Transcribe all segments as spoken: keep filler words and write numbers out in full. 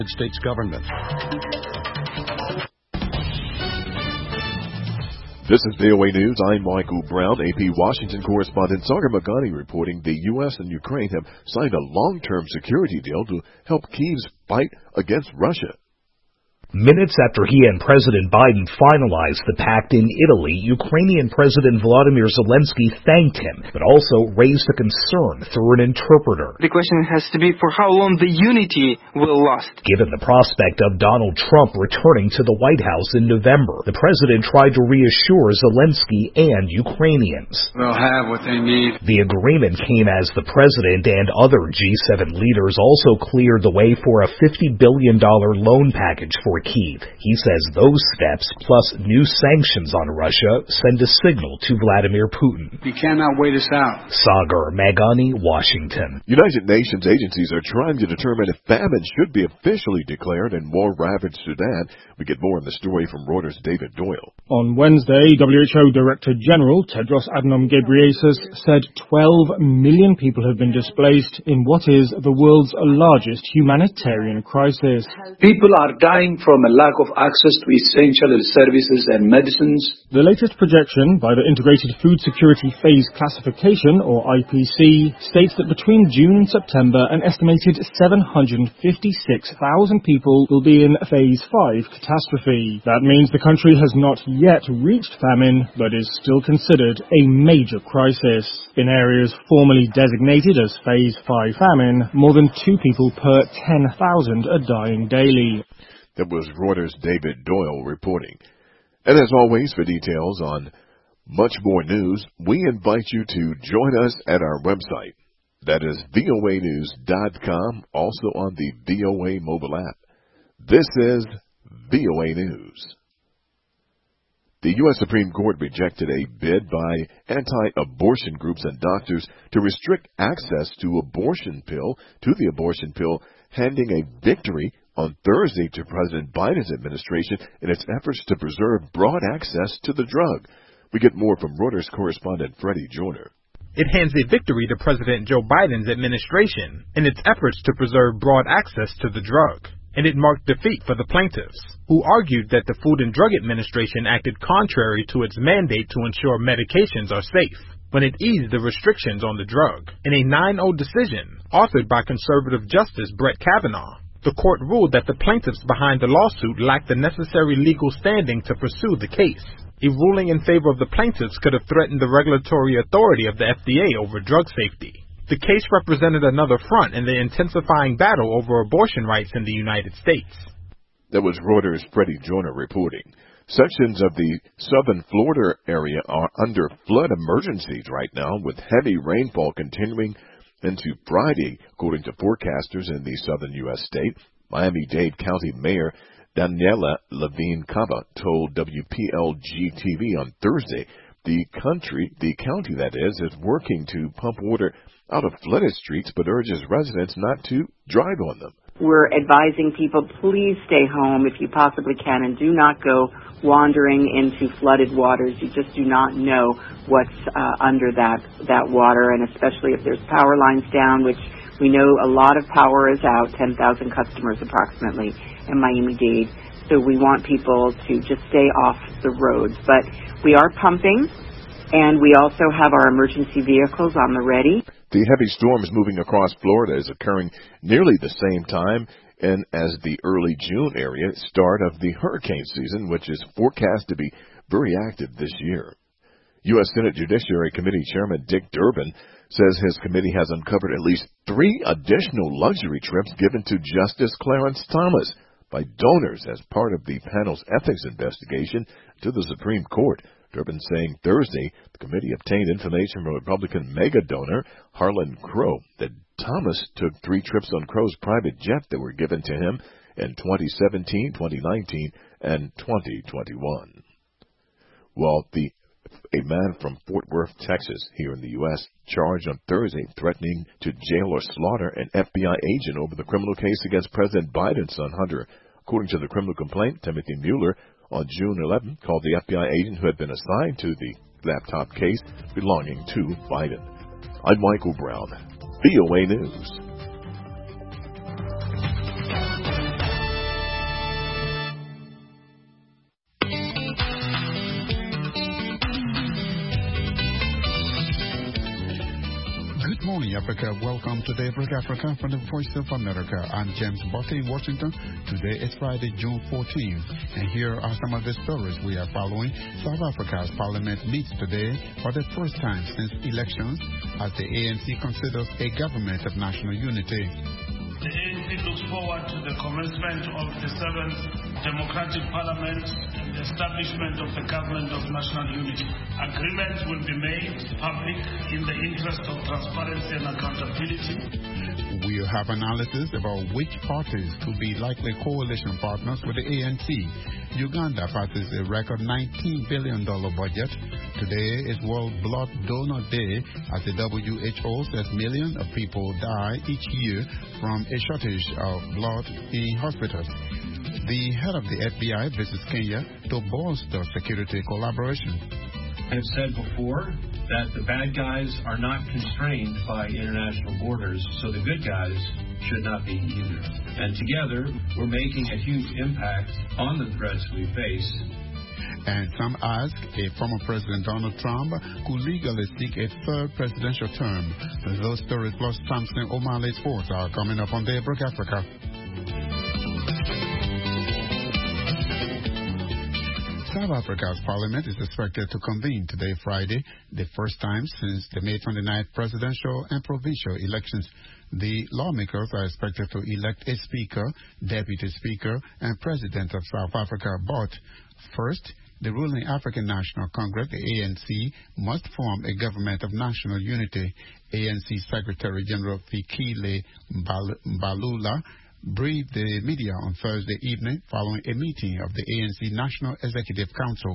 United States government. This is V O A News. I'm Michael Brown. A P Washington correspondent Sagar Magani reporting the U S and Ukraine have signed a long-term security deal to help Kyiv's fight against Russia. Minutes after he and President Biden finalized the pact in Italy, Ukrainian President Volodymyr Zelensky thanked him, but also raised a concern through an interpreter. The question has to be for how long the unity will last. Given the prospect of Donald Trump returning to the White House in November, the president tried to reassure Zelensky and Ukrainians. They'll have what they need. The agreement came as the president and other G seven leaders also cleared the way for a fifty billion dollars loan package for Kyiv. He says those steps, plus new sanctions on Russia, send a signal to Vladimir Putin. You cannot wait us out. Sagar Magani, Washington. United Nations agencies are trying to determine if famine should be officially declared in war-ravaged Sudan. We get more on the story from Reuters' David Doyle. On Wednesday, W H O Director General Tedros Adhanom Ghebreyesus said twelve million people have been displaced in what is the world's largest humanitarian crisis. People are dying from a lack of access to essential services and medicines. The latest projection by the Integrated Food Security Phase Classification, or I P C, states that between June and September, an estimated seven hundred fifty-six thousand people will be in Phase five catastrophe. That means the country has not yet reached famine, but is still considered a major crisis. In areas formerly designated as Phase five famine, more than two people per ten thousand are dying daily. That was Reuters' David Doyle reporting. And as always, for details on much more news, we invite you to join us at our website. That is V O A news dot com, also on the V O A mobile app. This is V O A News. The U S Supreme Court rejected a bid by anti-abortion groups and doctors to restrict access to abortion pill, to the abortion pill, handing a victory on Thursday to President Biden's administration in its efforts to preserve broad access to the drug. We get more from Reuters correspondent Freddie Joyner. It hands a victory to President Joe Biden's administration in its efforts to preserve broad access to the drug. And it marked defeat for the plaintiffs, who argued that the Food and Drug Administration acted contrary to its mandate to ensure medications are safe, when it eased the restrictions on the drug. In a nine oh decision, authored by conservative Justice Brett Kavanaugh, the court ruled that the plaintiffs behind the lawsuit lacked the necessary legal standing to pursue the case. A ruling in favor of the plaintiffs could have threatened the regulatory authority of the F D A over drug safety. The case represented another front in the intensifying battle over abortion rights in the United States. That was Reuters' Freddie Joyner reporting. Sections of the southern Florida area are under flood emergencies right now, with heavy rainfall continuing into Friday, according to forecasters in the southern U S state. Miami-Dade County Mayor Daniela Levine Cava told W P L G T V on Thursday the country, the county that is, is working to pump water out of flooded streets, but urges residents not to drive on them. We're advising people, please stay home if you possibly can, and do not go wandering into flooded waters. You just do not know what's uh, under that, that water, and especially if there's power lines down, which we know a lot of power is out, ten thousand customers approximately in Miami-Dade. So we want people to just stay off the roads. But we are pumping, and we also have our emergency vehicles on the ready. The heavy storms moving across Florida is occurring nearly the same time and as the early June area start of the hurricane season, which is forecast to be very active this year. U S Senate Judiciary Committee Chairman Dick Durbin says his committee has uncovered at least three additional luxury trips given to Justice Clarence Thomas by donors as part of the panel's ethics investigation to the Supreme Court. Durbin saying Thursday the committee obtained information from Republican mega donor Harlan Crow that Thomas took three trips on Crow's private jet that were given to him in twenty seventeen, twenty nineteen, and twenty twenty-one. Well, the a man from Fort Worth, Texas, here in the U S, charged on Thursday threatening to jail or slaughter an F B I agent over the criminal case against President Biden's son Hunter. According to the criminal complaint, Timothy Mueller on June eleventh called the F B I agent who had been assigned to the laptop case belonging to Biden. I'm Michael Brown, V O A News. evening, Africa. Welcome to Daybreak Africa from the Voice of America. I'm James Bucky in Washington. Today is Friday, June fourteenth, and here are some of the stories we are following. South Africa's parliament meets today for the first time since elections as the A N C considers a government of national unity. The A N C looks forward to the commencement of the seventh Democratic Parliament and the establishment of the Government of National Unity. Agreements will be made public in the interest of transparency and accountability. We'll have analysis about which parties could be likely coalition partners with the A N C. Uganda passes a record nineteen billion dollars budget. Today is World Blood Donor Day as the W H O says millions of people die each year from a shortage of blood in hospitals. The head of the F B I visits Kenya to bolster security collaboration. I've said before that the bad guys are not constrained by international borders, so the good guys should not be either. And together, we're making a huge impact on the threats we face. And some ask if former President Donald Trump could legally seek a third presidential term. Those stories plus Samson O'Malley Sports are coming up on Daybreak Africa. South Africa's parliament is expected to convene today, Friday, the first time since the May twenty-ninth presidential and provincial elections. The lawmakers are expected to elect a speaker, deputy speaker, and president of South Africa. But first, the ruling African National Congress, the A N C, must form a government of national unity. A N C Secretary General Fikile Mbalula briefed the media on Thursday evening following a meeting of the A N C National Executive Council.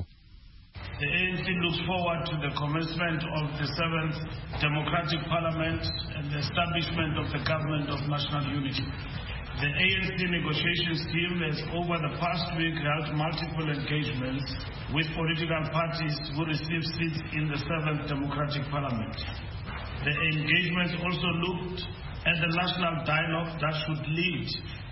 The A N C looks forward to the commencement of the seventh Democratic Parliament and the establishment of the Government of National Unity. The A N C negotiations team has over the past week held multiple engagements with political parties who receive seats in the seventh Democratic Parliament. The engagements also looked at the national dialogue that should lead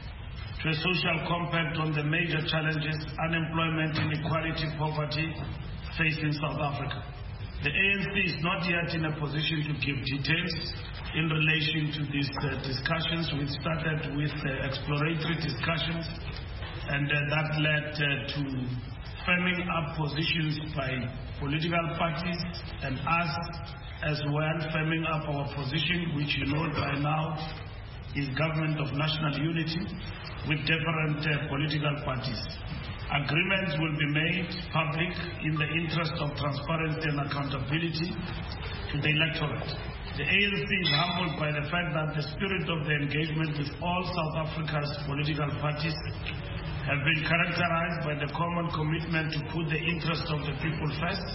to a social compact on the major challenges, unemployment, inequality, poverty facing South Africa. The A N C is not yet in a position to give details in relation to these uh, discussions. We started with uh, exploratory discussions, and uh, that led uh, to firming up positions by political parties and us as well, firming up our position, which you know by now is Government of National Unity with different uh, political parties. Agreements will be made public in the interest of transparency and accountability to the electorate. The A N C is humbled by the fact that the spirit of the engagement with all South Africa's political parties have been characterized by the common commitment to put the interest of the people first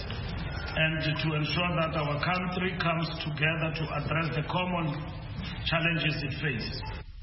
and to ensure that our country comes together to address the common challenges it faces.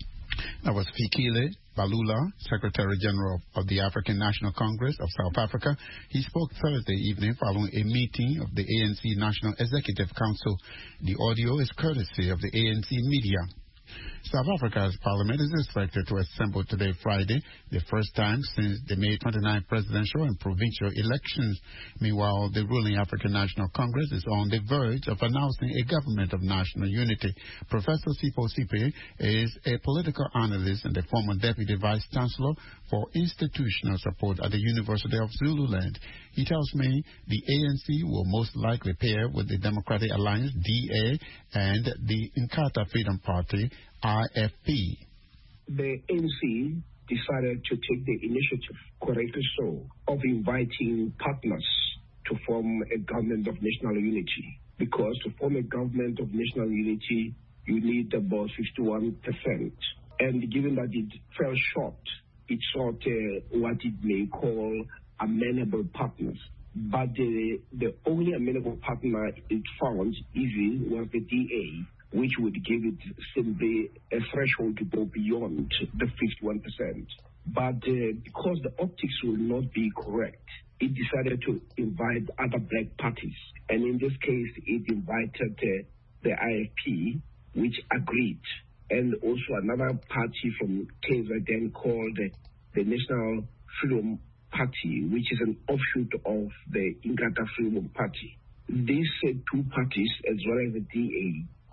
That was Fikile Mbalula, Secretary General of the African National Congress of South Africa. He spoke Thursday evening following a meeting of the A N C National Executive Council. The audio is courtesy of the A N C media. South Africa's parliament is expected to assemble today, Friday, the first time since the May twenty-ninth presidential and provincial elections. Meanwhile, the ruling African National Congress is on the verge of announcing a government of national unity. Professor Sipho Sipe is a political analyst and the former deputy vice chancellor for institutional support at the University of Zululand. He tells me the A N C will most likely pair with the Democratic Alliance, D A, and the Inkatha Freedom Party, I F P. The A N C decided to take the initiative, correctly so, of inviting partners to form a government of national unity. Because to form a government of national unity, you need about fifty-one percent. And given that it fell short, it sought uh, what it may call amenable partners. But the, the only amenable partner it found easy was the D A, which would give it simply a threshold to go beyond the fifty-one percent. But uh, because the optics will not be correct, it decided to invite other black parties. And in this case, it invited uh, the I F P, which agreed. And also another party from K Z N called uh, the National Freedom Party, which is an offshoot of the Inkatha Freedom Party. These uh, two parties, as well as the D A,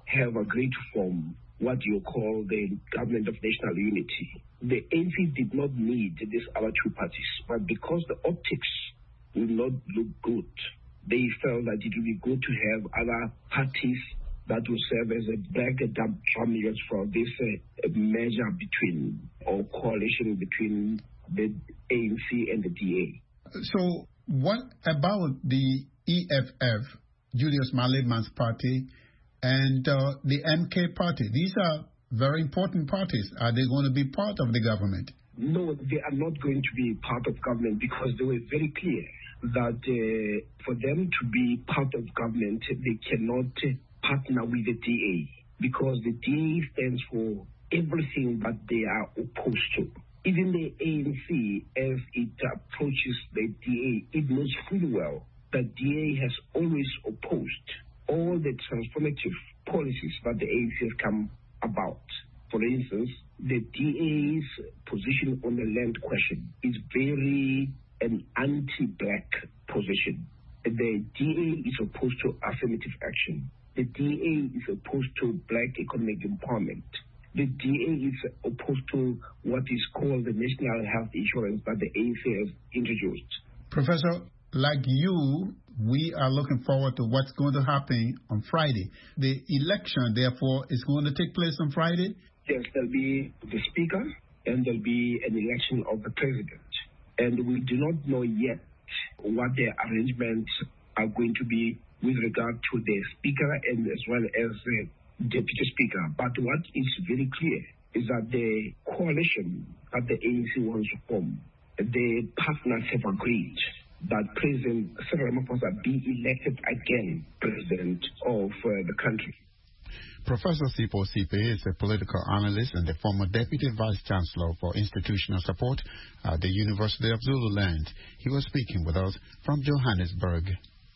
have agreed to form what you call the Government of National Unity. The A N C did not need these other two parties, but because the optics will not look good, they felt that it would be good to have other parties that will serve as a blanket drumlet for this uh, measure between, or coalition between the A N C and the D A. So what about the E F F, Julius Malema's party, and uh, the M K party? These are very important parties. Are they going to be part of the government? No, they are not going to be part of government because they were very clear that uh, for them to be part of government, they cannot partner with the D A because the D A stands for everything that they are opposed to. Even the A N C, as it approaches the D A, it knows fully well that D A has always opposed all the transformative policies that the A N C has come about. For instance, the D A's position on the land question is very an anti-black position. The D A is opposed to affirmative action. The D A is opposed to black economic empowerment. The D A is opposed to what is called the national health insurance that the A N C has introduced. Professor, like you, we are looking forward to what's going to happen on Friday. The election, therefore, is going to take place on Friday? Yes, there'll be the speaker and there'll be an election of the president. And we do not know yet what the arrangements are going to be with regard to the speaker and as well as the deputy speaker. But what is very clear is that the coalition that the A N C wants to form, the partners have agreed that President Cyril Ramaphosa be elected again president of uh, the country. Professor Sipho Sipe is a political analyst and the former Deputy Vice Chancellor for Institutional Support at the University of Zululand. He was speaking with us from Johannesburg.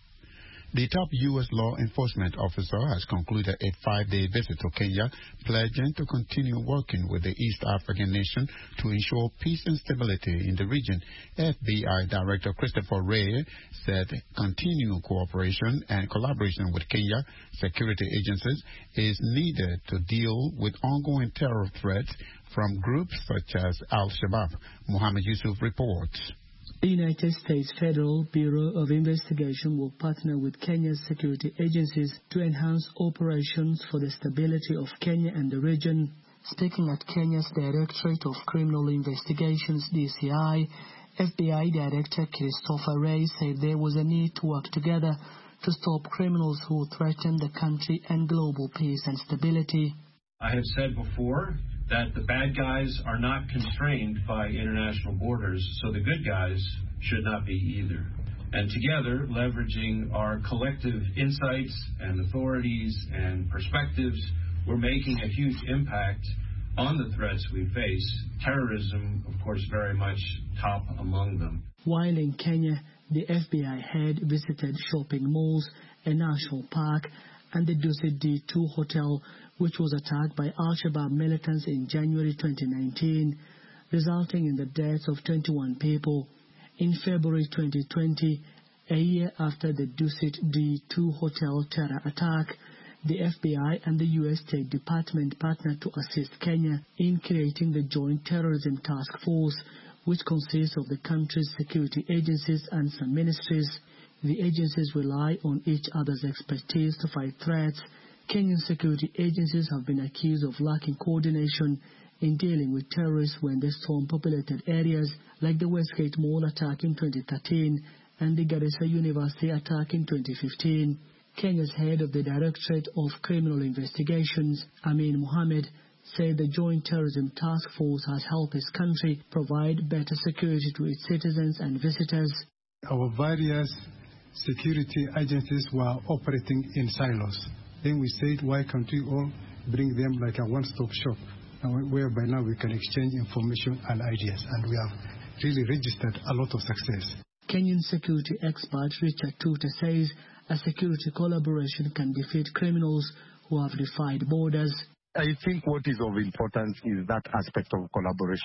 The top U S law enforcement officer has concluded a five-day visit to Kenya, pledging to continue working with the East African nation to ensure peace and stability in the region. F B I Director Christopher Wray said continued cooperation and collaboration with Kenya security agencies is needed to deal with ongoing terror threats from groups such as Al-Shabaab. Mohammed Yusuf reports. The United States Federal Bureau of Investigation will partner with Kenya's security agencies to enhance operations for the stability of Kenya and the region. Speaking at Kenya's Directorate of Criminal Investigations, D C I, F B I Director Christopher Wray said there was a need to work together to stop criminals who threaten the country and global peace and stability. I have said before that the bad guys are not constrained by international borders, so the good guys should not be either. And together, leveraging our collective insights and authorities and perspectives, we're making a huge impact on the threats we face. Terrorism, of course, very much top among them. While in Kenya, the F B I head visited shopping malls, a national park, and the Dusit D two hotel, which was attacked by Al-Shabaab militants in January twenty nineteen, resulting in the deaths of twenty-one people. In February twenty twenty, a year after the Dusit D two hotel terror attack, the F B I and the U S State Department partnered to assist Kenya in creating the Joint Terrorism Task Force, which consists of the country's security agencies and some ministries. The agencies rely on each other's expertise to fight threats. Kenyan security agencies have been accused of lacking coordination in dealing with terrorists when they storm populated areas like the Westgate Mall attack in twenty thirteen and the Garissa University attack in twenty fifteen. Kenya's head of the Directorate of Criminal Investigations, Amin Mohammed, said the Joint Terrorism Task Force has helped his country provide better security to its citizens and visitors. Our various security agencies were operating in silos. Then we said, why can't we all bring them like a one-stop shop, whereby now we can exchange information and ideas, and we have really registered a lot of success. Kenyan security expert Richard Tuta says a security collaboration can defeat criminals who have defied borders. I think what is of importance is that aspect of collaboration.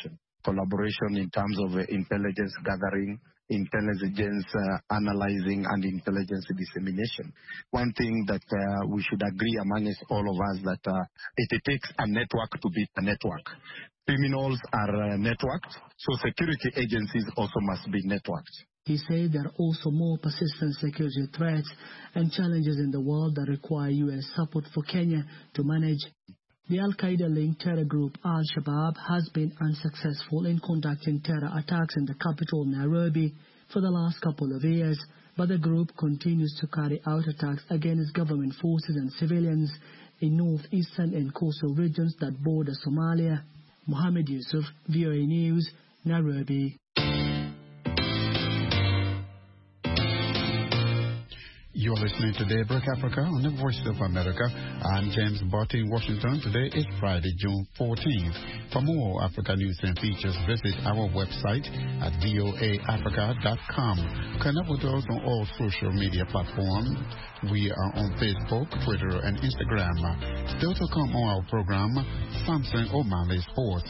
collaboration in terms of uh, intelligence gathering, intelligence uh, analyzing, and intelligence dissemination. One thing that uh, we should agree amongst all of us that uh, it, it takes a network to beat a network. Criminals are uh, networked, so security agencies also must be networked. He said there are also more persistent security threats and challenges in the world that require U S support for Kenya to manage. The Al-Qaeda-linked terror group Al-Shabaab has been unsuccessful in conducting terror attacks in the capital, Nairobi, for the last couple of years, but the group continues to carry out attacks against government forces and civilians in northeastern and coastal regions that border Somalia. Mohammed Yusuf, V O A News, Nairobi. You're listening to Daybreak Africa on the Voice of America. I'm James Botti in Washington. Today is Friday, June fourteenth. For more Africa news and features, visit our website at voa africa dot com. Connect with us on all social media platforms. We are on Facebook, Twitter, and Instagram. Still to come on our program, Samson O'Malley Sports.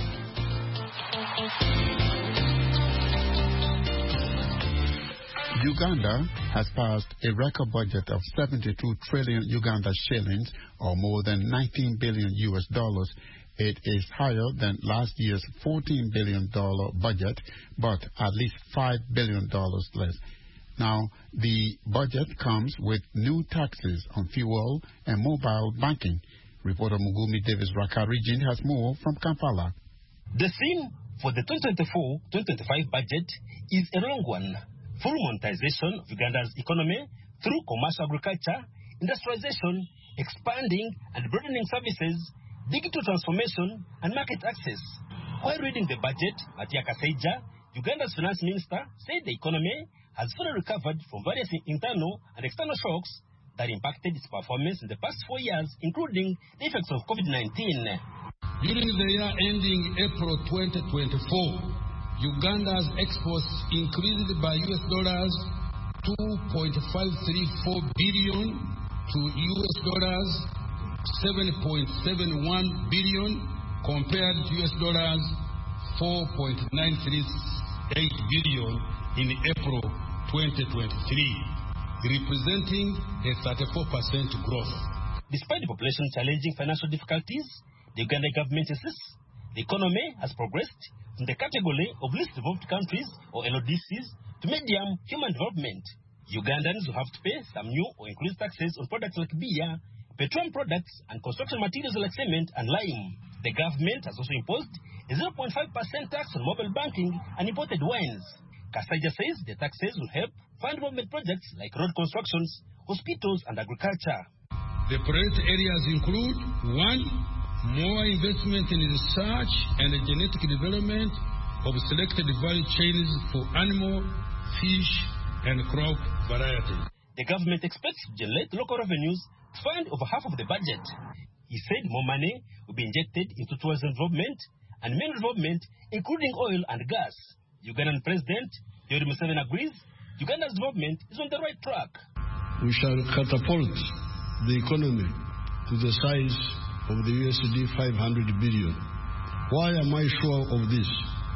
Uganda has passed a record budget of seventy-two trillion Uganda shillings, or more than nineteen billion U S dollars. It is higher than last year's fourteen billion dollars budget, but at least five billion dollars less. Now, the budget comes with new taxes on fuel and mobile banking. Reporter Mugumi Davis Raka region has more from Kampala. The theme for the twenty twenty-four twenty twenty-five budget is a long one. Full monetization of Uganda's economy through commercial agriculture, industrialization, expanding and broadening services, digital transformation, and market access. While reading the budget, Matia Kasaija, Uganda's finance minister, said the economy has fully recovered from various internal and external shocks that impacted its performance in the past four years, including the effects of COVID nineteen. During the year ending April twenty twenty-four, Uganda's exports increased by U S dollars two point five three four billion to U S dollars seven point seven one billion compared to U S dollars four point nine three eight billion in April twenty twenty-three, representing a thirty-four percent growth. Despite the population challenging financial difficulties, the Ugandan government insists the economy has progressed from the category of least developed countries, or L O D Cs, to medium human development. Ugandans will have to pay some new or increased taxes on products like beer, petroleum products, and construction materials like cement and lime. The government has also imposed a zero point five percent tax on mobile banking and imported wines. Kasaija says the taxes will help fund development projects like road constructions, hospitals, and agriculture. The priority areas include one, more investment in research and genetic development of selected value chains for animal, fish, and crop varieties. The government expects to generate local revenues to fund over half of the budget. He said more money will be injected into tourism development and mineral development, including oil and gas. Ugandan President Yoweri Museveni agrees Uganda's development is on the right track. We shall catapult the economy to the size of the U S D five hundred billion. Why am I sure of this?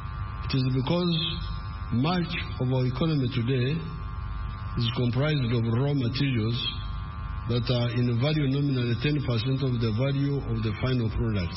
It is because much of our economy today is comprised of raw materials that are in value nominally ten percent of the value of the final products.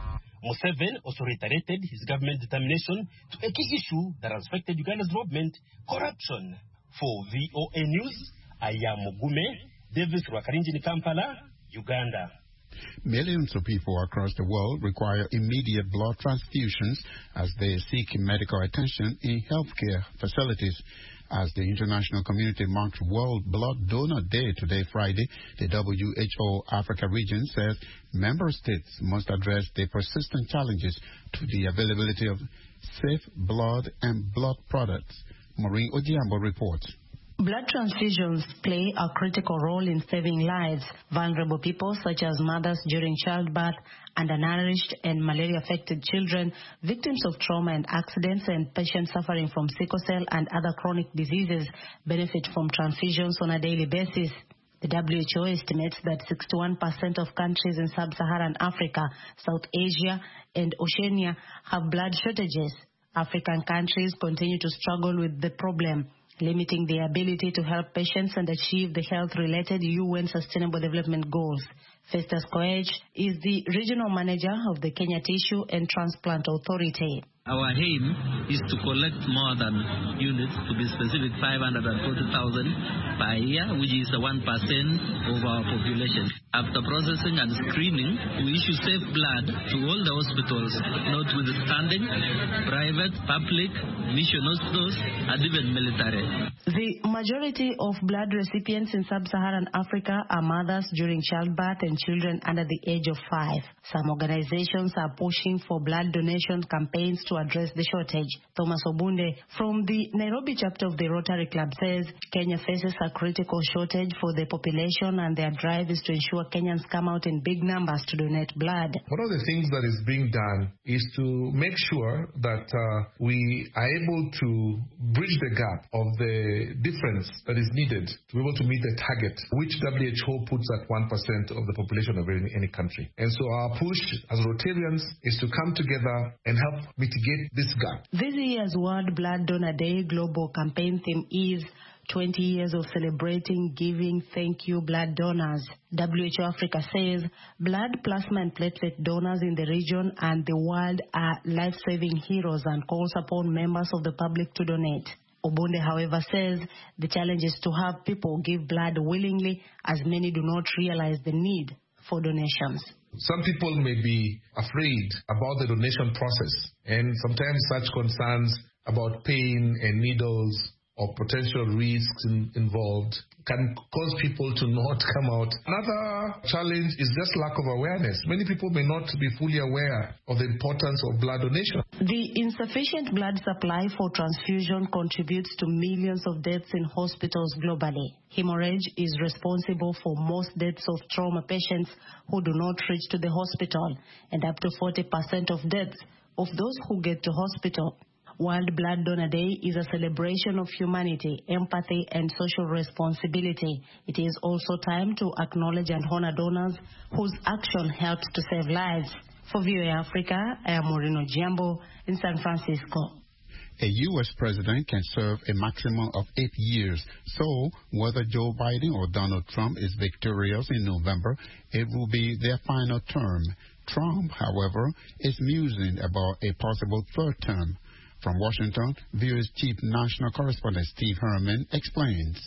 Museveni also reiterated his government's determination to a key issue that has affected Uganda's development, corruption. For V O A News, I am Mugume Davis Rwakarinji, Kampala, Uganda. Millions of people across the world require immediate blood transfusions as they seek medical attention in healthcare facilities. As the international community marks World Blood Donor Day today, Friday, the W H O Africa region says member states must address the persistent challenges to the availability of safe blood and blood products. Maureen Odiambo reports. Blood transfusions play a critical role in saving lives. Vulnerable people such as mothers during childbirth, undernourished and malaria-affected children, victims of trauma and accidents, and patients suffering from sickle cell and other chronic diseases benefit from transfusions on a daily basis. The W H O estimates that sixty-one percent of countries in sub-Saharan Africa, South Asia, and Oceania have blood shortages. African countries continue to struggle with the problem, limiting their ability to help patients and achieve the health-related U N Sustainable Development Goals. Festus Koech is the regional manager of the Kenya Tissue and Transplant Authority. Our aim is to collect more than units, to be specific, five hundred forty thousand per year, which is one percent of our population. After processing and screening, we issue safe blood to all the hospitals, notwithstanding private, public, mission hospitals, and even military. The majority of blood recipients in sub-Saharan Africa are mothers during childbirth and children under the age of five. Some organizations are pushing for blood donation campaigns to address the shortage. Thomas Obunde from the Nairobi chapter of the Rotary Club says Kenya faces a critical shortage for the population, and their drive is to ensure Kenyans come out in big numbers to donate blood. One of the things that is being done is to make sure that uh, we are able to bridge the gap of the difference that is needed to be able to meet the target, which W H O puts at one percent of the population of any, any country. And so our push as Rotarians is to come together and help mitigate this gap. This year's World Blood Donor Day global campaign theme is twenty years of celebrating giving thank you blood donors. W H O Africa says blood, plasma and platelet donors in the region and the world are life-saving heroes and calls upon members of the public to donate. Obunde, however, says the challenge is to have people give blood willingly, as many do not realize the need for donations. Some people may be afraid about the donation process, and sometimes such concerns about pain and needles or potential risks in, involved can cause people to not come out. Another challenge is just lack of awareness. Many people may not be fully aware of the importance of blood donation. The insufficient blood supply for transfusion contributes to millions of deaths in hospitals globally. Hemorrhage is responsible for most deaths of trauma patients who do not reach to the hospital, and up to forty percent of deaths of those who get to hospital. World Blood Donor Day is a celebration of humanity, empathy, and social responsibility. It is also time to acknowledge and honor donors whose action helps to save lives. For V O A Africa, I am Moreno Giambo in San Francisco. A U S president can serve a maximum of eight years. So, whether Joe Biden or Donald Trump is victorious in November, it will be their final term. Trump, however, is musing about a possible third term. From Washington, V O A's chief national correspondent Steve Herman explains.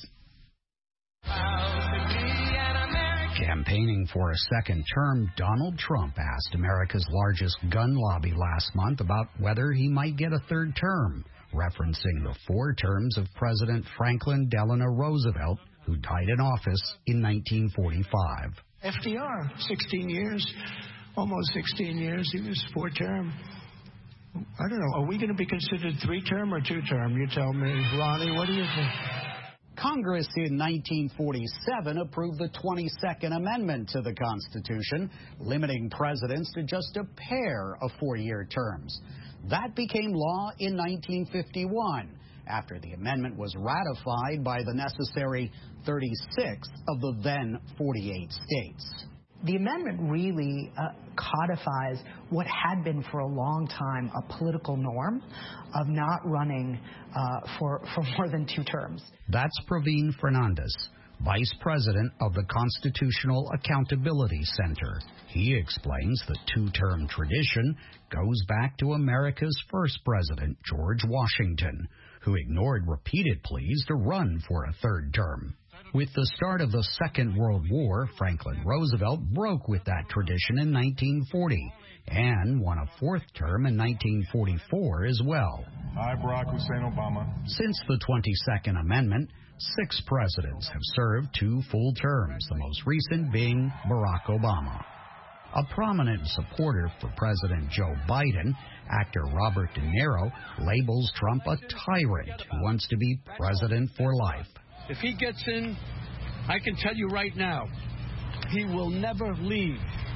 Campaigning for a second term, Donald Trump asked America's largest gun lobby last month about whether he might get a third term, referencing the four terms of President Franklin Delano Roosevelt, who died in office in nineteen forty-five. F D R, sixteen years, almost sixteen years, he was four-term. I don't know, are we going to be considered three-term or two-term? You tell me. Ronnie, what do you think? Congress in nineteen forty-seven approved the twenty-second Amendment to the Constitution, limiting presidents to just a pair of four-year terms. That became law in nineteen fifty-one, after the amendment was ratified by the necessary thirty-six of the then forty-eight states. The amendment really uh, codifies what had been for a long time a political norm of not running uh, for, for more than two terms. That's Praveen Fernandez, Vice President of the Constitutional Accountability Center. He explains the two-term tradition goes back to America's first president, George Washington, who ignored repeated pleas to run for a third term. With the start of the Second World War, Franklin Roosevelt broke with that tradition in nineteen forty and won a fourth term in nineteen forty-four as well. I, Barack Hussein Obama. Since the twenty-second Amendment, six presidents have served two full terms, the most recent being Barack Obama. A prominent supporter for President Joe Biden, actor Robert De Niro, labels Trump a tyrant who wants to be president for life. If he gets in, I can tell you right now, he will never leave.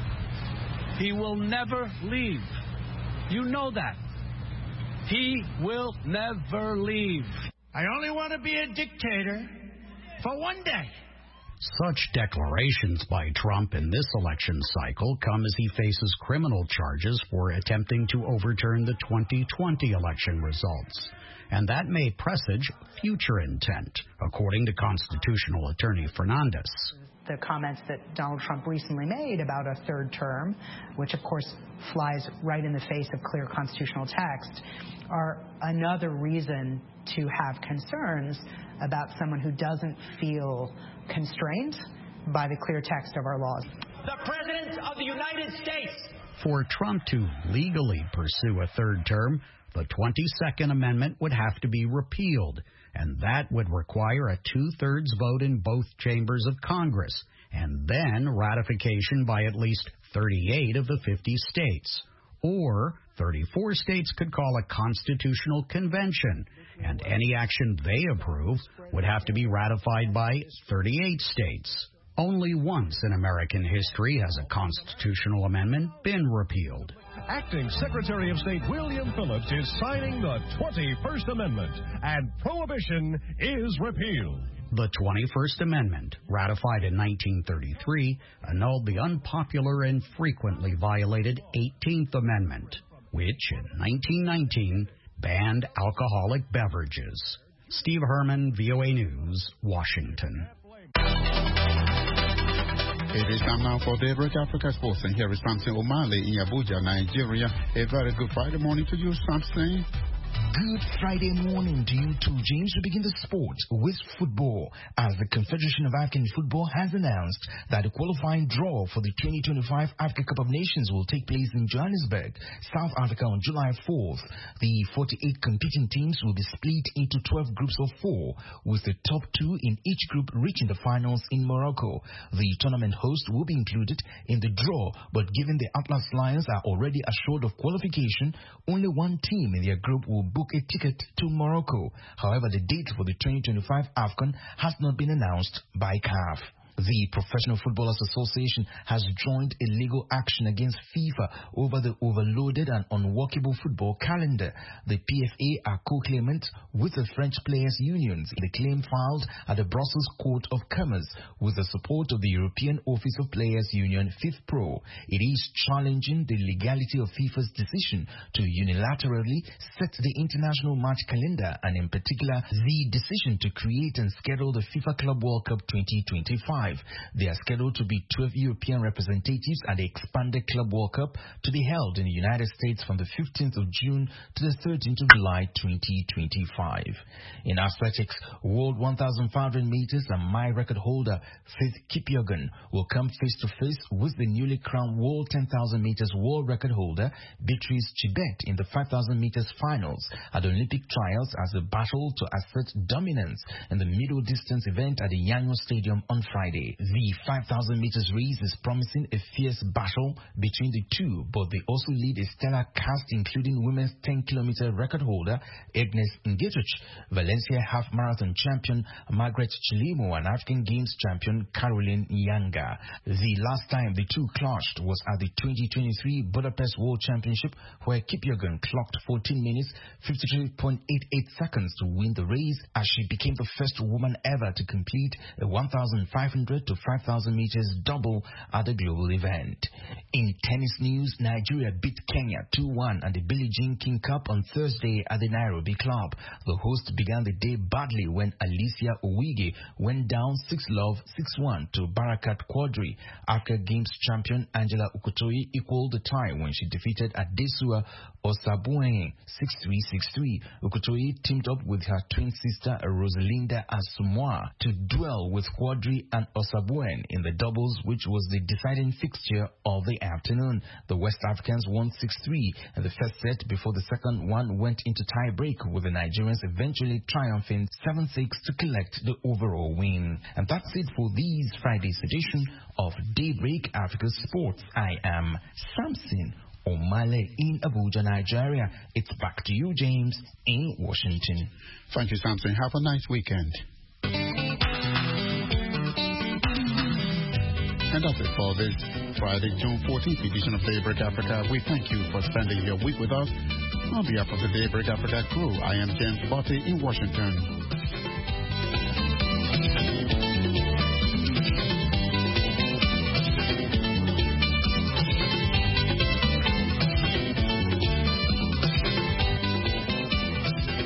He will never leave. You know that. He will never leave. I only want to be a dictator for one day. Such declarations by Trump in this election cycle come as he faces criminal charges for attempting to overturn the twenty twenty election results. And that may presage future intent, according to constitutional attorney Fernandez. The comments that Donald Trump recently made about a third term, which of course flies right in the face of clear constitutional text, are another reason to have concerns about someone who doesn't feel constrained by the clear text of our laws. The President of the United States. For Trump to legally pursue a third term, the twenty-second Amendment would have to be repealed, and that would require a two-thirds vote in both chambers of Congress, and then ratification by at least thirty-eight of the fifty states. Or thirty-four states could call a constitutional convention, and any action they approve would have to be ratified by thirty-eight states. Only once in American history has a constitutional amendment been repealed. Acting Secretary of State William Phillips is signing the twenty-first Amendment, and Prohibition is repealed. The twenty-first Amendment, ratified in nineteen thirty-three, annulled the unpopular and frequently violated eighteenth Amendment, which in nineteen nineteen banned alcoholic beverages. Steve Herman, V O A News, Washington. It is time now for Daybreak Africa Sports, and here is Samson O'Malley in Abuja, Nigeria. A very good Friday morning to you, Samson. Good Friday morning to you too, James. We begin the sport with football, as the Confederation of African Football has announced that the qualifying draw for the twenty twenty-five Africa Cup of Nations will take place in Johannesburg, South Africa on July fourth. The forty-eight competing teams will be split into twelve groups of four, with the top two in each group reaching the finals in Morocco. The tournament host will be included in the draw, but given the Atlas Lions are already assured of qualification, only one team in their group will book a ticket to Morocco. However, the date for the twenty twenty-five AFCON has not been announced by C A F. The Professional Footballers Association has joined a legal action against FIFA over the overloaded and unworkable football calendar. The P F A are co-claimant with the French Players Unions. The claim filed at the Brussels Court of Commerce with the support of the European Office of Players Union, FIFPro. It is challenging the legality of FIFA's decision to unilaterally set the international match calendar, and in particular the decision to create and schedule the FIFA Club World Cup twenty twenty-five. They are scheduled to be twelve European representatives at the expanded Club World Cup to be held in the United States from the fifteenth of June to the thirteenth of July twenty twenty-five. In athletics, World one thousand five hundred meters and my record holder Faith Kipyegon will come face to face with the newly crowned World ten thousand meters world record holder Beatrice Chebet in the five thousand meters finals at the Olympic trials as a battle to assert dominance in the middle distance event at the Yangon Stadium on Friday. The five thousand meters race is promising a fierce battle between the two, but they also lead a stellar cast including women's ten kilometer record holder Agnes Ngetich, Valencia half marathon champion Margaret Chilimo, and African Games champion Caroline Nyanga. The last time the two clashed was at the twenty twenty-three Budapest World Championship, where Kipyegon clocked fourteen minutes fifty-three point eight eight seconds to win the race, as she became the first woman ever to complete a one thousand five hundred to five thousand meters double at the global event. In tennis news, Nigeria beat Kenya two one at the Billie Jean King Cup on Thursday at the Nairobi Club. The host began the day badly when Alicia Owige went down six love six one to Barakat Quadri. Africa Games champion Angela Okutoyi equaled the tie when she defeated Adesua Osabuene six three six three. Okutoyi teamed up with her twin sister Rosalinda Asumwa to duel with Quadri and Osabuen in the doubles, which was the deciding fixture of the afternoon. The West Africans won six three in the first set before the second one went into tie break, with the Nigerians eventually triumphing seven six to collect the overall win. And that's it for this Friday's edition of Daybreak Africa Sports. I am Samson O'Malley in Abuja, Nigeria. It's back to you, James, in Washington. Thank you, Samson. Have a nice weekend. And that's it for this Friday, June fourteenth edition of Daybreak Africa. We thank you for spending your week with us. On behalf of the Daybreak Africa crew, I am James Botti in Washington.